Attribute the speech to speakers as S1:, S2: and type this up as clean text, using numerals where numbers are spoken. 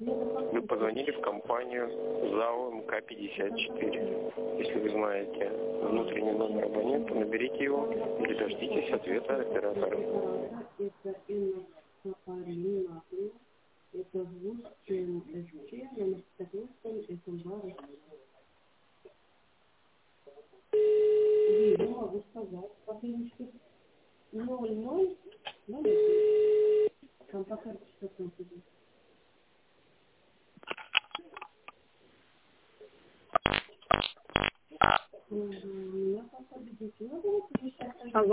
S1: Вы позвонили в компанию ЗАО МК-54. Если вы знаете внутренний номер абонента, наберите его или дождитесь ответа оператора.
S2: Я могу сказать, последний 00, там по карте что-то идет. Меня пока